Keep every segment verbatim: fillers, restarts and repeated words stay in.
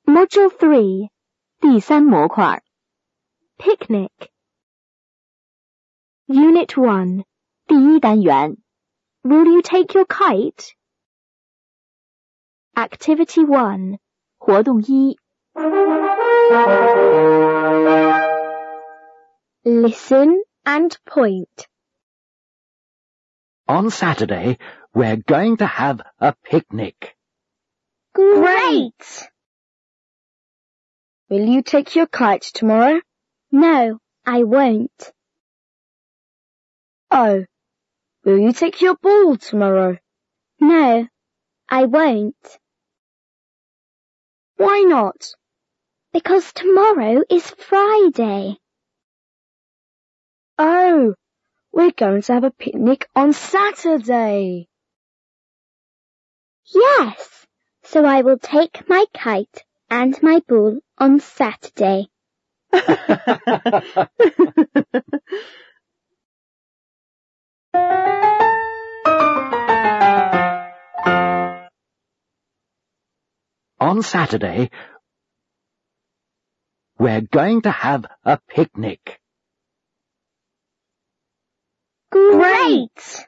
Module three 第三模块 Picnic Unit one 第一单元 Will you take your kite? Activity one 活动一 Listen and point. On Saturday, we're going to have a picnic. Great! Will you take your kite tomorrow? No, I won't. Oh, will you take your ball tomorrow? No, I won't. Why not? Because tomorrow is Friday. Oh, we're going to have a picnic on Saturday. Yes, so I will take my kite and my ball on Saturday. On Saturday, we're going to have a picnic. Great!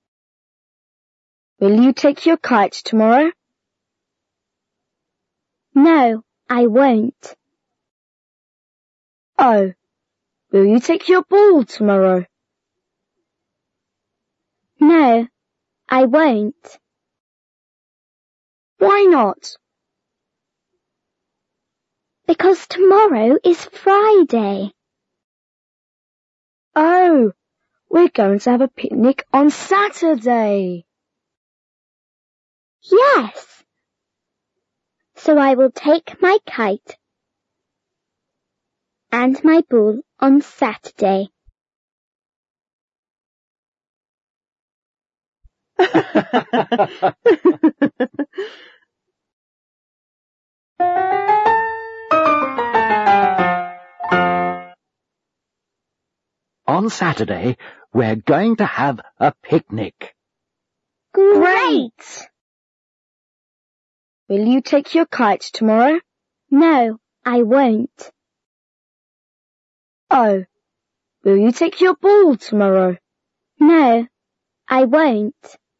Will you take your kite tomorrow? No, I won't. Oh, will you take your ball tomorrow? No, I won't. Why not? Because tomorrow is Friday. Oh, we're going to have a picnic on Saturday. Yes, so I will take my kite and my ball on Saturday. On Saturday, we're going to have a picnic. Great! Will you take your kite tomorrow? No, I won't. Oh, will you take your ball tomorrow? No, I won't.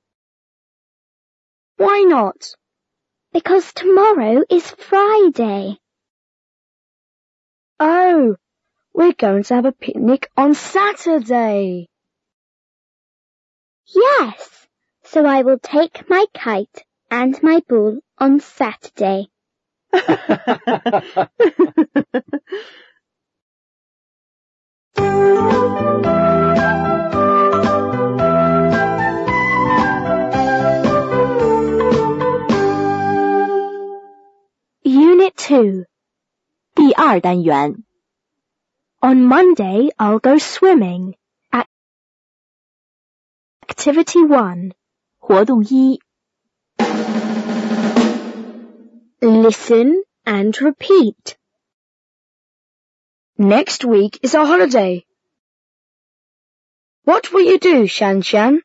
Why not? Because tomorrow is Friday. Oh, we're going to have a picnic on Saturday. Yes, so I will take my kite and my ball on Saturday. Unit two 第二单元 On Monday, I'll go swimming. Activity one 活动一 Listen and repeat. Next week is our holiday. What will you do, Shan Shan?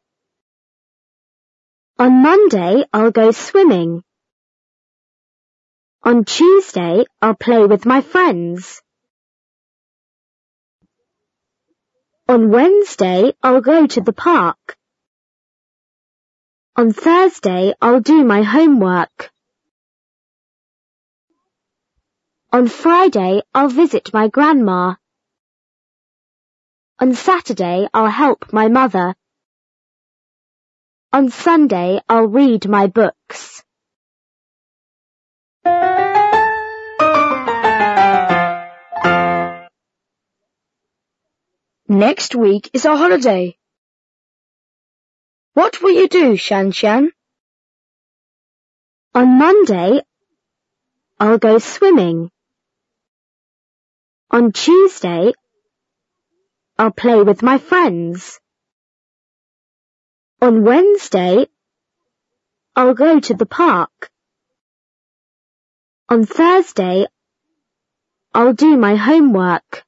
On Monday, I'll go swimming. On Tuesday, I'll play with my friends. On Wednesday, I'll go to the park. On Thursday, I'll do my homework. On Friday, I'll visit my grandma. On Saturday, I'll help my mother. On Sunday, I'll read my books. Next week is our holiday. What will you do, Shan Shan? On Monday, I'll go swimming. On Tuesday, I'll play with my friends. On Wednesday, I'll go to the park. On Thursday, I'll do my homework.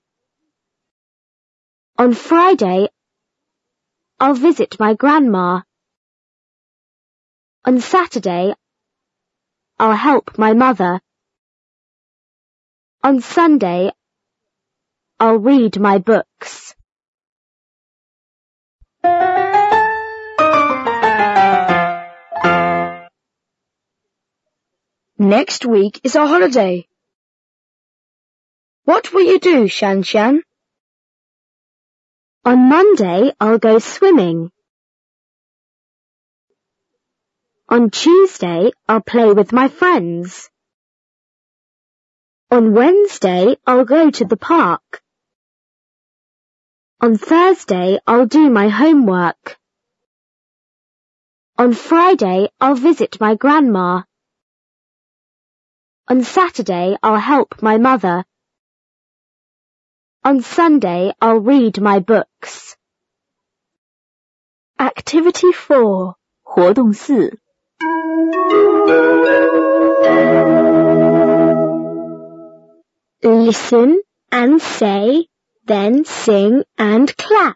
On Friday, I'll visit my grandma. On Saturday, I'll help my mother. On Sunday, I'll read my books. Next week is our holiday. What will you do, Shan Shan? On Monday, I'll go swimming. On Tuesday, I'll play with my friends. On Wednesday, I'll go to the park. On Thursday, I'll do my homework. On Friday, I'll visit my grandma. On Saturday, I'll help my mother. On Sunday, I'll read my books. Activity four. 活动四 Listen and say, then sing and clap.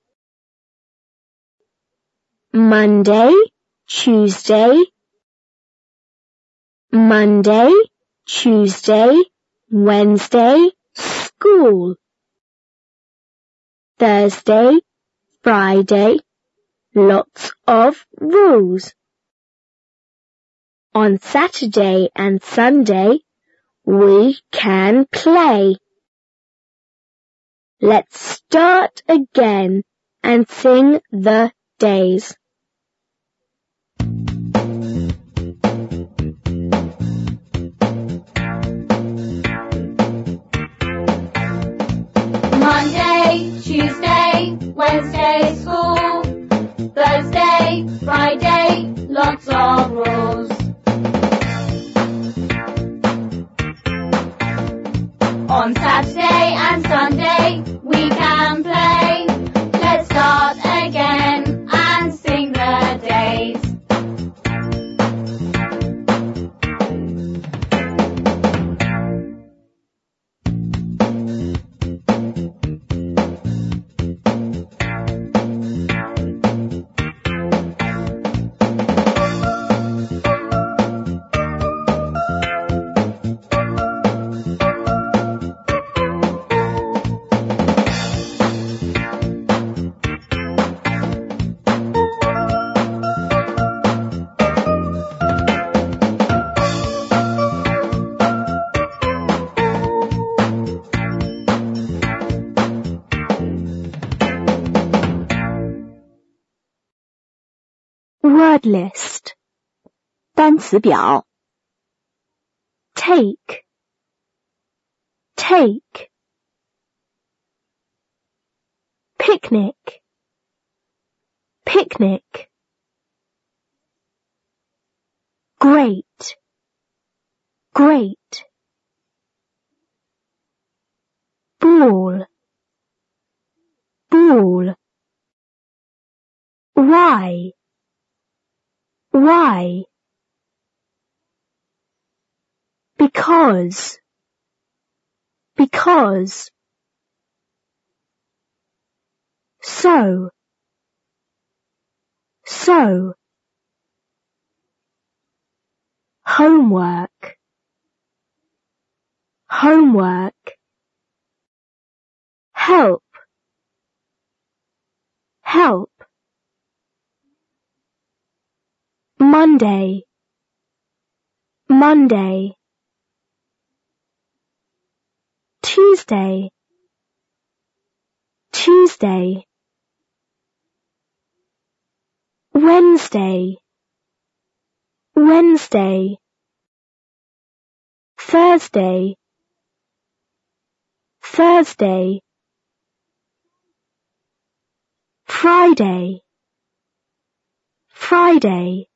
Monday, Tuesday, Monday, Tuesday, Wednesday, school. Thursday, Friday, lots of rules. On Saturday and Sunday, we can play. Let's start again and sing the days. Monday, Tuesday, Wednesday, school. Thursday, Friday, lots of rules. On Saturday and Sunday, we can play. Let's start again and sing the days. Word list. 单词表 Take, take. Picnic, picnic. Great, great. Ball, ball. Why, why? Because, because. So, so. Homework, homework. Help, help. Monday, Monday. Tuesday, Tuesday. Wednesday, Wednesday. Thursday, Thursday. Friday, Friday.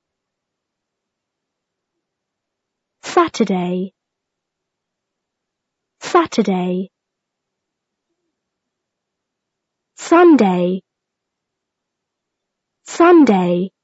Saturday, Saturday. Sunday, Sunday.